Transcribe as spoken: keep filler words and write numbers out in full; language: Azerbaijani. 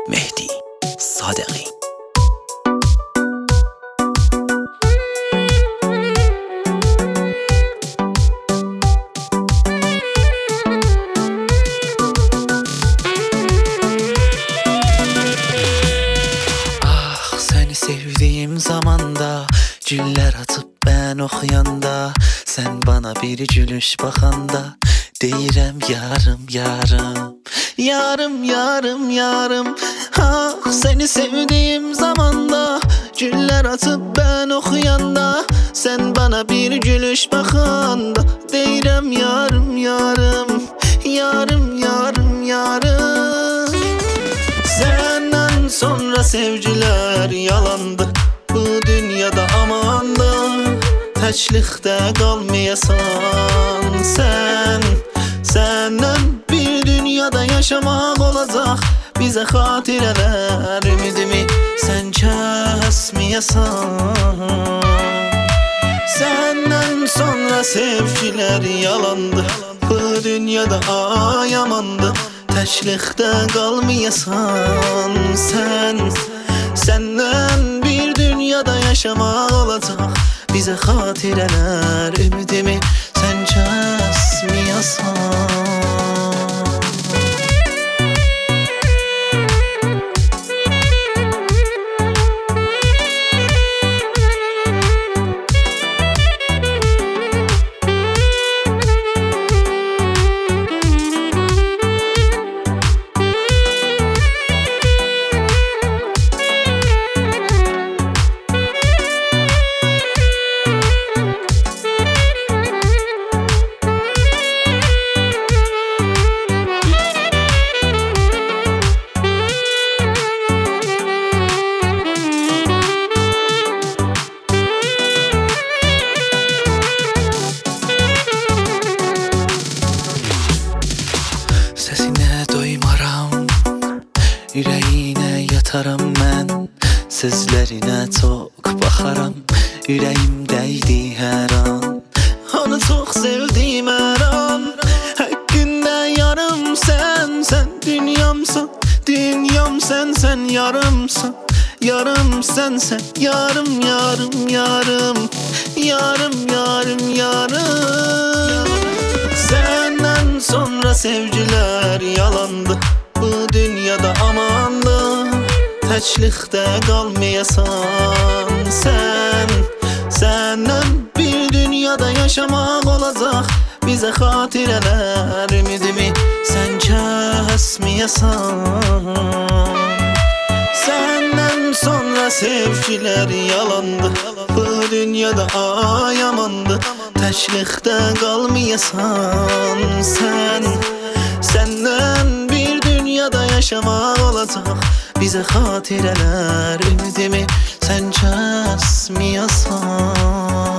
Mehdi Sadeghi. Ah, seni sevdiğim zamanda güller atıp ben oxuyanda, sen bana bir gülüş baxanda deyirəm yarım yarım, yarım yarım yarım. Ah, seni sevdiğim zamanda güller atıp ben oxuyanda, sen bana bir gülüş baxanda deyirəm yarım yarım, yarım yarım yarım. Senden sonra sevgiler yalandı, bu dünyada amandı, təklikdə qalmayasan sen. Senden bir dünyada yaşamak olacak bize xatirələr, ümidimi sen kəsməyəsən. Senden sonra sevgiler yalandı, bu dünyada ayamandı, təklikdə qalmayasan sen. Senden bir dünyada yaşamak olacak bize xatirələr, ümidimi sen kəsməyəsən. Səsinə doymaram, ürəyinə yataram mən, sözlərinə çox baxaram, ürəyim dəydi hər an. Onu çox sevdim hər an, həqqində yarım sən, sən dünyamsan, dünyam sən, sən yarımsan, yarım sən, sən yarım yarım yarım, yarım yarım yarım. Senden sonra sevgiler yalandı, bu dünyada amandı, təklikdə qalmayasan sen. Senden bir dünyada yaşamak olacak bize xatirələr, ümidimi sen kəsməyəsən. Senden sonra sevgiler yalandı, bu dünyada ayamandı, təklikdə qalmayasan sen. Senden bir dünyada yaşamak olacak bize xatirələr, ümidimi sen kəsməyəsən.